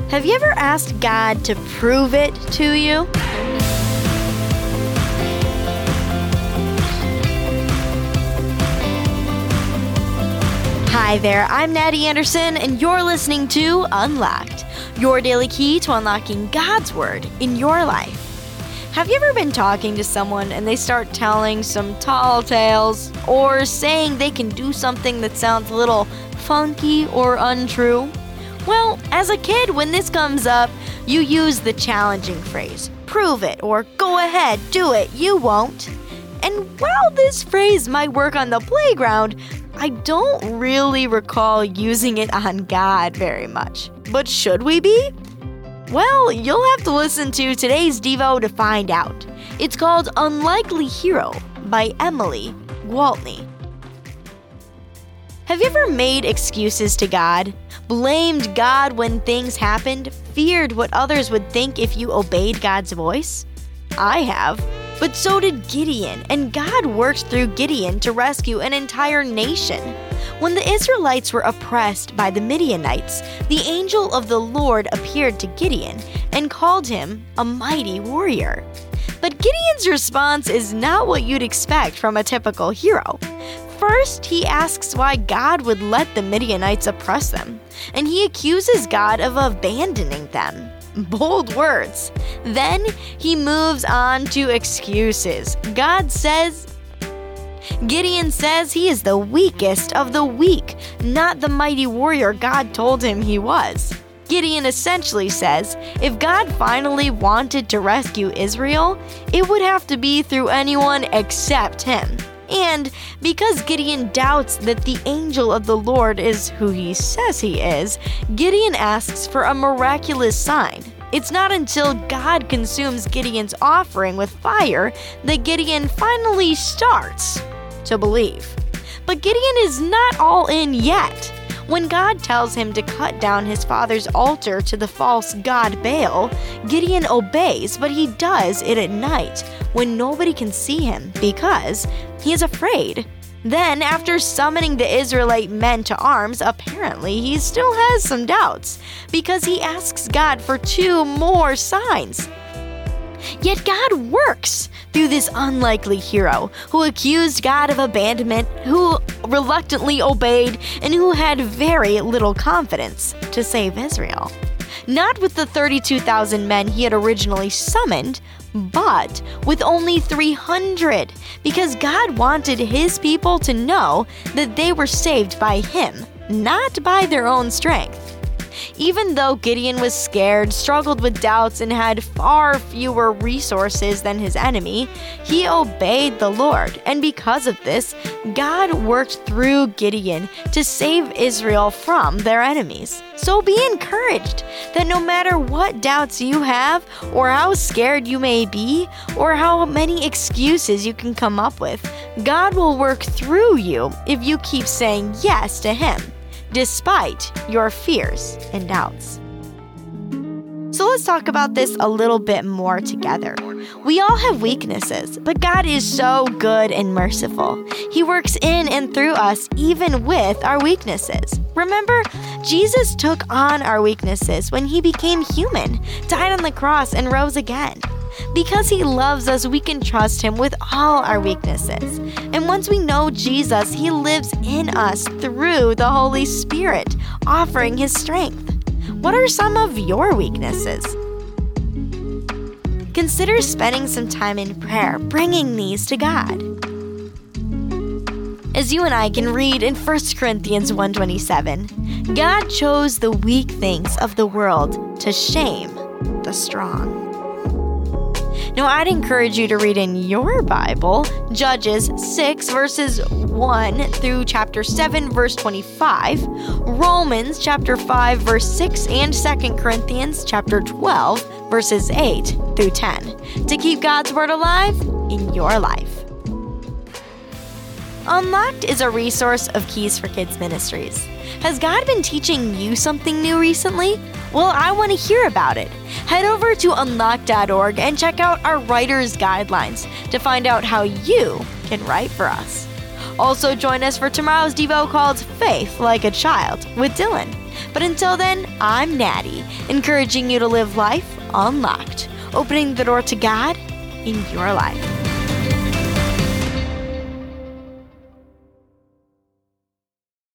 Have you ever asked God to prove it to you? Hi there, I'm Natty Anderson, and you're listening to Unlocked, your daily key to unlocking God's Word in your life. Have you ever been talking to someone and they start telling some tall tales or saying they can do something that sounds a little funky or untrue? Well, as a kid, when this comes up, you use the challenging phrase, prove it, or go ahead, do it, you won't. And while this phrase might work on the playground, I don't really recall using it on God very much. But should we be? Well, you'll have to listen to today's Devo to find out. It's called Unlikely Hero by Emily Gwaltney. Have you ever made excuses to God? Blamed God when things happened? Feared what others would think if you obeyed God's voice? I have. But so did Gideon, and God worked through Gideon to rescue an entire nation. When the Israelites were oppressed by the Midianites, the angel of the Lord appeared to Gideon and called him a mighty warrior. But Gideon's response is not what you'd expect from a typical hero. First, he asks why God would let the Midianites oppress them, and he accuses God of abandoning them. Bold words. Then he moves on to excuses. Gideon says he is the weakest of the weak, not the mighty warrior God told him he was. Gideon essentially says if God finally wanted to rescue Israel, it would have to be through anyone except him. And because Gideon doubts that the angel of the Lord is who he says he is, Gideon asks for a miraculous sign. It's not until God consumes Gideon's offering with fire that Gideon finally starts to believe. But Gideon is not all in yet. When God tells him to cut down his father's altar to the false god Baal, Gideon obeys, but he does it at night when nobody can see him because he is afraid. Then, after summoning the Israelite men to arms, apparently he still has some doubts because he asks God for 2 more signs. Yet God works through this unlikely hero who accused God of abandonment, who reluctantly obeyed, and who had very little confidence to save Israel. Not with the 32,000 men he had originally summoned, but with only 300, because God wanted his people to know that they were saved by him, not by their own strength. Even though Gideon was scared, struggled with doubts, and had far fewer resources than his enemy, he obeyed the Lord. And because of this, God worked through Gideon to save Israel from their enemies. So be encouraged that no matter what doubts you have, or how scared you may be, or how many excuses you can come up with, God will work through you if you keep saying yes to him, despite your fears and doubts. So let's talk about this a little bit more together. We all have weaknesses, but God is so good and merciful. He works in and through us even with our weaknesses. Remember, Jesus took on our weaknesses when he became human, died on the cross, and rose again. Because he loves us, we can trust him with all our weaknesses. And once we know Jesus, he lives in us through the Holy Spirit, offering his strength. What are some of your weaknesses? Consider spending some time in prayer, bringing these to God. As you and I can read in 1 Corinthians 1:27, God chose the weak things of the world to shame the strong. Now, I'd encourage you to read in your Bible Judges 6 verses 1 through chapter 7 verse 25, Romans chapter 5 verse 6, and 2 Corinthians chapter 12 verses 8 through 10 to keep God's Word alive in your life. Unlocked is a resource of Keys for Kids Ministries. Has God been teaching you something new recently? Well, I want to hear about it. Head over to unlocked.org and check out our writer's guidelines to find out how you can write for us. Also, join us for tomorrow's Devo called Faith Like a Child with Dylan. But until then, I'm Natty, encouraging you to live life unlocked, opening the door to God in your life.